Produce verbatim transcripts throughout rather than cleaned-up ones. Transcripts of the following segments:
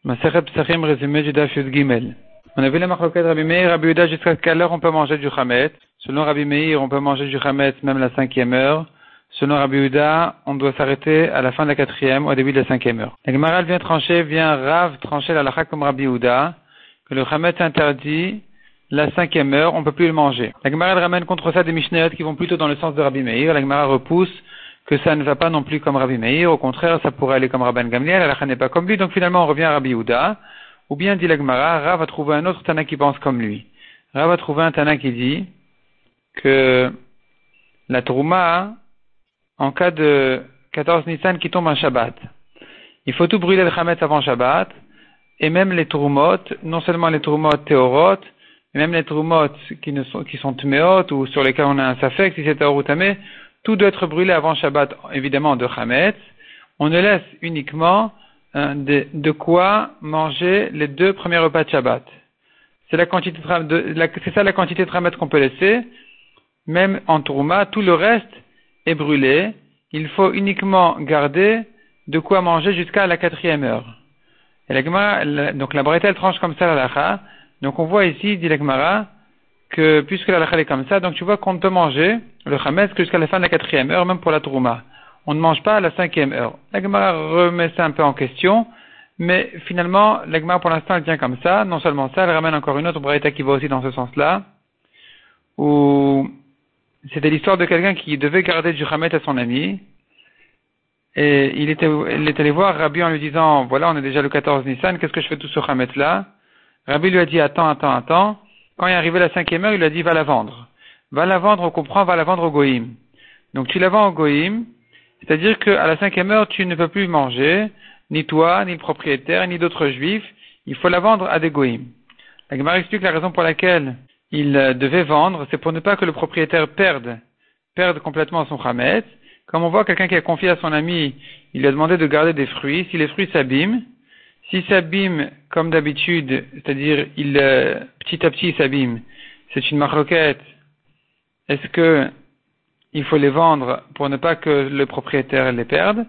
Maseret Psachim, résumé du Daf Yud Gimel. On a vu la marloquette Rabbi Meir, Rabbi Yehuda, jusqu'à quelle heure on peut manger du Chametz. Selon Rabbi Meir, on peut manger du Chametz même la cinquième heure. Selon Rabbi Yehuda, on doit s'arrêter à la fin de la quatrième ou au début de la cinquième heure. La Gemara vient trancher, vient Rav trancher la halakha comme Rabbi Yehuda, que le Chametz interdit la cinquième heure, on peut plus le manger. La Gemara ramène contre ça des Mishnayot qui vont plutôt dans le sens de Rabbi Meir. La Gemara repousse que ça ne va pas non plus comme Rabbi Meir, au contraire, ça pourrait aller comme Rabban Gamliel, la halakha n'est pas comme lui, donc finalement on revient à Rabbi Yehuda. Ou bien, dit la Gemara, Rav va trouver un autre Tana qui pense comme lui. Rav va trouver un Tana qui dit que la Trouma, en cas de quatorze Nissan qui tombe un Shabbat, il faut tout brûler le Chametz avant Shabbat, et même les Troumot, non seulement les Troumot théorot, mais même les Troumot qui, ne sont, qui sont tméot, ou sur lesquels on a un safek, si c'est théor ou tamé, tout doit être brûlé avant Shabbat, évidemment, de Chametz. On ne laisse uniquement De, de quoi manger les deux premiers repas de Shabbat. C'est la quantité de, de la, c'est ça la quantité de Chametz qu'on peut laisser. Même en Trouma, tout le reste est brûlé. Il faut uniquement garder de quoi manger jusqu'à la quatrième heure. Et la Gemara, la, donc la Braïta, elle tranche comme ça la halakha. Donc on voit ici, dit la Gemara, que puisque la halakha est comme ça, donc tu vois qu'on ne peut manger le Chametz que jusqu'à la fin de la quatrième heure, même pour la Trouma. On ne mange pas à la cinquième heure. La Gemara remet ça un peu en question, mais finalement, la Gemara pour l'instant elle tient comme ça. Non seulement ça, elle ramène encore une autre braïta qui va aussi dans ce sens-là, où c'était l'histoire de quelqu'un qui devait garder du Chametz à son ami, et il était, il est allé voir Rabbi en lui disant, voilà, on est déjà le quatorze Nissan, qu'est-ce que je fais tout ce Chametz-là? Rabbi lui a dit, attends, attends, attends. Quand il est arrivé la cinquième heure, il lui a dit, va la vendre. Va la vendre, on comprend, va la vendre au Goïm. Donc tu la vends au Goïm, c'est-à-dire qu'à la cinquième heure, tu ne peux plus manger, ni toi, ni le propriétaire, ni d'autres juifs. Il faut la vendre à des goïms. La Gemara explique la raison pour laquelle il devait vendre, c'est pour ne pas que le propriétaire perde, perde complètement son chametz. Comme on voit quelqu'un qui a confié à son ami, il lui a demandé de garder des fruits. Si les fruits s'abîment, s'ils s'abîment comme d'habitude, c'est-à-dire il, euh, petit à petit s'abîment, c'est une marloquette. Est-ce que il faut les vendre pour ne pas que le propriétaire les perde.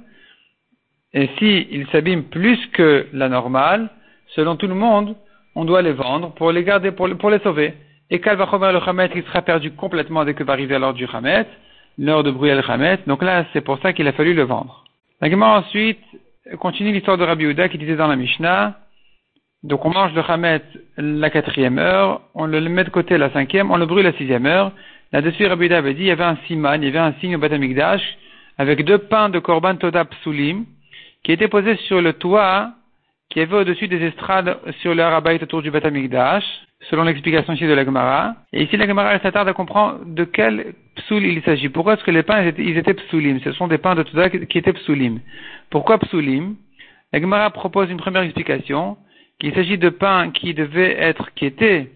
Et si ils s'abîment plus que la normale, selon tout le monde, on doit les vendre pour les garder, pour, pour les sauver. Et quand va revenir le Chametz, il sera perdu complètement dès que va arriver l'heure du Chametz, l'heure de brûler le Chametz. Donc là, c'est pour ça qu'il a fallu le vendre. La Gemara ensuite continue l'histoire de Rabbi Yehuda qui disait dans la Mishnah, donc on mange le Chametz la quatrième heure, on le met de côté la cinquième, on le brûle la sixième heure. Là-dessus, Rabbi Yehuda avait dit, il y avait un siman, il y avait un signe au Beth Amikdash, avec deux pains de Korban Toda Psulim, qui étaient posés sur le toit, qui avait au-dessus des estrades sur le Harabait autour du Beth Amikdash, selon l'explication ici de la Gemara. Et ici, la Gemara, elle s'attarde à comprendre de quel psoul il s'agit. Pourquoi est-ce que les pains, ils étaient, ils étaient psulim? Ce sont des pains de Toda qui étaient psulim. Pourquoi psulim? La Gemara propose une première explication, qu'il s'agit de pains qui devaient être, qui étaient,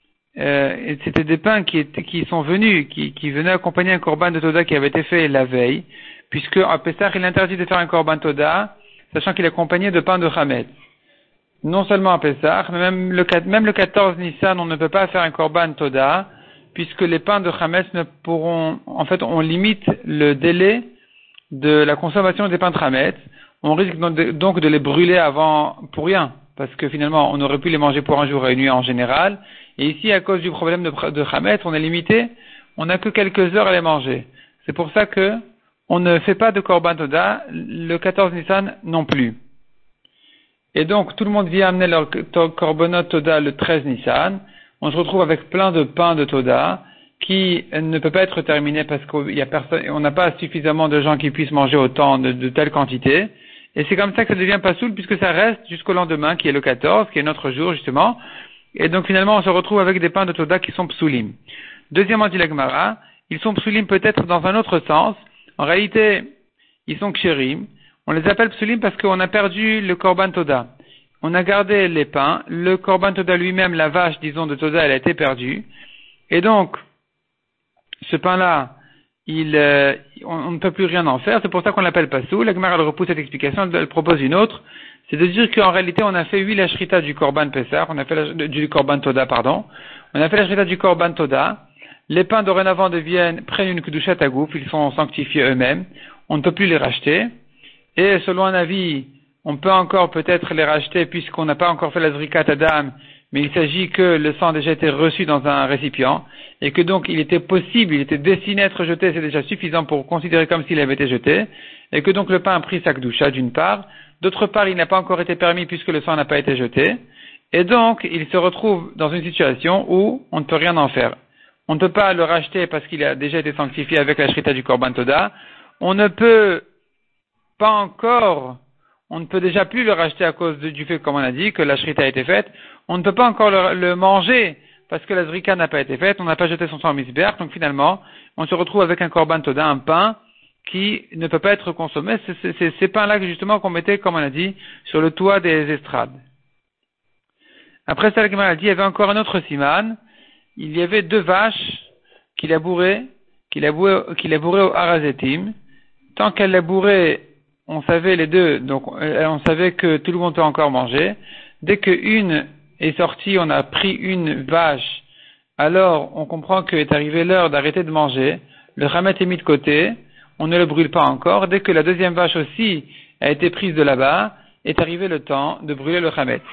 Euh, c'était des pains qui, étaient, qui sont venus, qui, qui venaient accompagner un korban de Toda qui avait été fait la veille, puisque à Pessah, il interdit de faire un korban Toda, sachant qu'il est accompagné de pain de Chametz. Non seulement à Pessah, mais même le, même le quatorze Nissan, on ne peut pas faire un korban Toda, puisque les pains de Chametz ne pourront, en fait, on limite le délai de la consommation des pains de Chametz. On risque donc de les brûler avant, pour rien, parce que finalement, on aurait pu les manger pour un jour et une nuit en général. Et ici, à cause du problème de, de Chametz, on est limité, on n'a que quelques heures à les manger. C'est pour ça que on ne fait pas de Korban Toda, le quatorze Nissan non plus. Et donc, tout le monde vient amener leur Korbanot Toda le treize Nissan. On se retrouve avec plein de pains de Toda qui ne peut pas être terminé parce qu'on y a personne, on n'a pas suffisamment de gens qui puissent manger autant de, de telle quantité. Et c'est comme ça que ça devient pas soul puisque ça reste jusqu'au lendemain, qui est le quatorze, qui est notre jour justement. Et donc finalement, on se retrouve avec des pains de Toda qui sont psulim. Deuxièmement, dit la Gemara, ils sont psulim peut-être dans un autre sens. En réalité, ils sont kshérim. On les appelle psulim parce qu'on a perdu le korban Toda. On a gardé les pains. Le korban Toda lui-même, la vache, disons, de Toda, elle a été perdue. Et donc, ce pain-là, il, euh, on, on ne peut plus rien en faire. C'est pour ça qu'on l'appelle pas soul. La Gemara, elle repousse cette explication, elle propose une autre. C'est de dire qu'en réalité, on a fait, oui, la shrita du Korban Pessah, on a fait la, du Korban Toda, pardon. On a fait la shrita du Korban Toda. Les pains dorénavant deviennent, prennent une kedushat agouf, ils sont sanctifiés eux-mêmes. On ne peut plus les racheter. Et selon un avis, on peut encore peut-être les racheter puisqu'on n'a pas encore fait la zrikat adam, mais il s'agit que le sang a déjà été reçu dans un récipient, et que donc il était possible, il était destiné à être jeté, c'est déjà suffisant pour considérer comme s'il avait été jeté, et que donc le pain a pris sa kdusha d'une part, d'autre part il n'a pas encore été permis puisque le sang n'a pas été jeté, et donc il se retrouve dans une situation où on ne peut rien en faire. On ne peut pas le racheter parce qu'il a déjà été sanctifié avec la shrita du Korban Toda. On ne peut pas encore, on ne peut déjà plus le racheter à cause de, du fait, comme on a dit, que la shrita a été faite. On ne peut pas encore le, le manger parce que la zrika n'a pas été faite. On n'a pas jeté son sang au misbéach. Donc finalement, on se retrouve avec un Korban Toda, un pain qui ne peut pas être consommé. C'est, c'est, c'est ces pains-là que justement qu'on mettait, comme on a dit, sur le toit des estrades. Après ça, la a dit, il y avait encore un autre siman. Il y avait deux vaches qu'il labourait, qu'il labourait, qu'il labourait au harazetim. Tant qu'elles labouraient, on savait les deux, donc on savait que tout le monde peut encore manger. Dès qu'une est sortie, on a pris une vache, alors on comprend qu'est arrivée l'heure d'arrêter de manger. Le chametz est mis de côté, on ne le brûle pas encore. Dès que la deuxième vache aussi a été prise de là-bas, est arrivé le temps de brûler le chametz.